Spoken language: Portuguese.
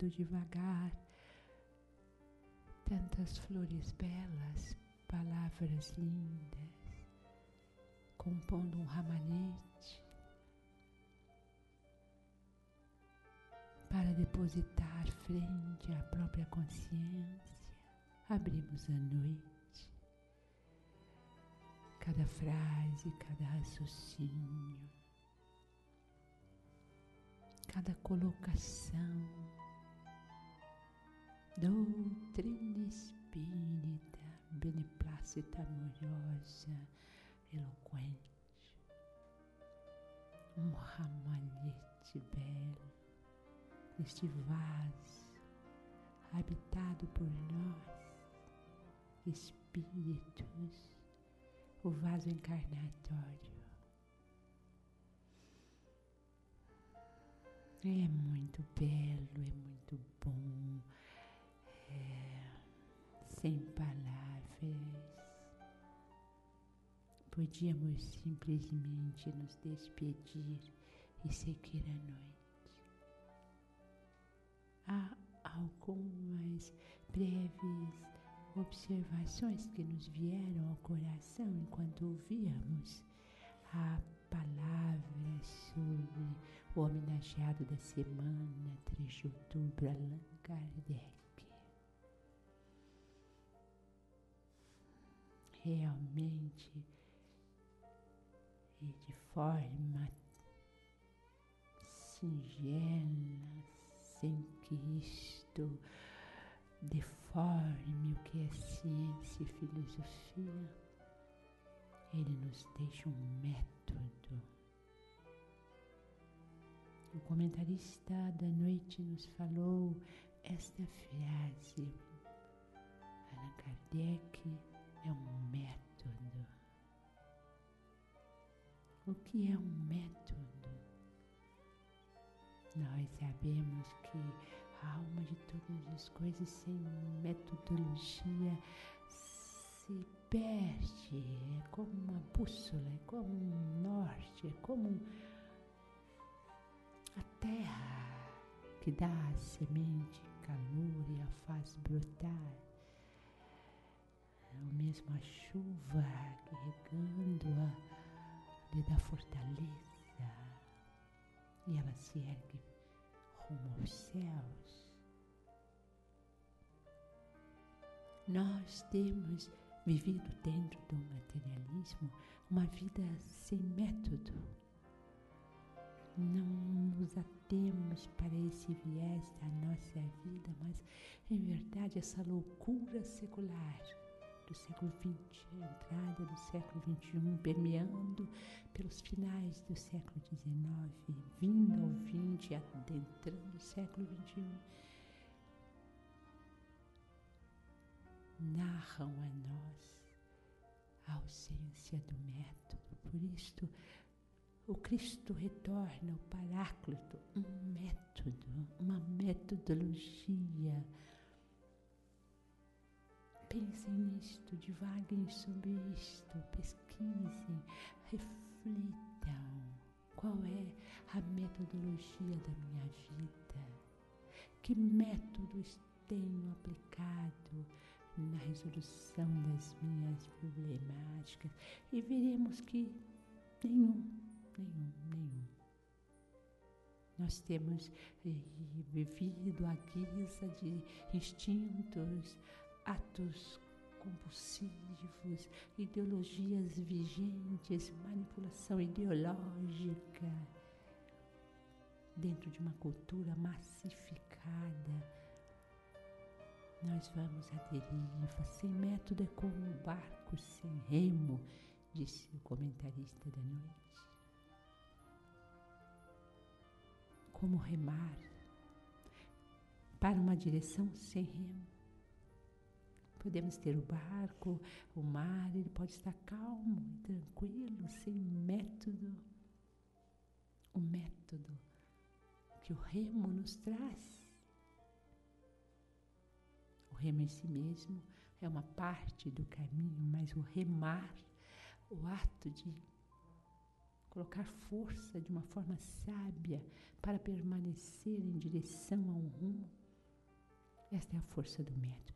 muito devagar, tantas flores belas, palavras lindas, compondo um ramalhete para depositar frente à própria consciência. Abrimos a noite, cada frase, cada raciocínio, cada colocação, doutrina espírita, beneplácita, amorosa, eloquente, um ramalhete belo, neste vaso habitado por nós, espíritos, o vaso encarnatório. É muito belo, é muito bom, sem palavras. Podíamos simplesmente nos despedir e seguir a noite. Há algumas breves observações que nos vieram ao coração enquanto ouvíamos a palavra sobre o homenageado da semana, 3 de outubro, Allan Kardec. Realmente, e de forma singela, sem que isto deforme o que é ciência e filosofia, ele nos deixa um método. O comentarista da noite nos falou esta frase: Allan Kardec é um método. O que é um método? Nós sabemos que a alma de todas as coisas sem metodologia se perde. É como uma bússola, é como um norte, é como a terra que dá a semente, calor e a faz brotar. Ou mesmo a chuva que regando-a lhe dá fortaleza e ela se ergue rumo aos céus. Nós temos vivido dentro do materialismo uma vida sem método. Não nos atemos para esse viés da nossa vida, mas em verdade essa loucura secular do século XX, a entrada do século XXI, permeando pelos finais do século XIX, vindo ao XX, adentrando o século XXI, narram a nós a ausência do método. Por isto, o Cristo retorna, o Paráclito, um método, uma metodologia. Pensem nisto, divaguem sobre isto, pesquisem, reflitam. Qual é a metodologia da minha vida? Que métodos tenho aplicado na resolução das minhas problemáticas? E veremos que nenhum. Nós temos vivido à guisa de instintos, atos compulsivos, ideologias vigentes, manipulação ideológica, dentro de uma cultura massificada. Nós vamos à deriva, sem método é como um barco sem remo, disse o comentarista da noite. Como remar para uma direção sem remo. Podemos ter o barco, o mar, ele pode estar calmo, tranquilo, sem método. O método que o remo nos traz. O remo em si mesmo é uma parte do caminho, mas o remar, o ato de colocar força de uma forma sábia para permanecer em direção a um rumo, Esta é a força do método.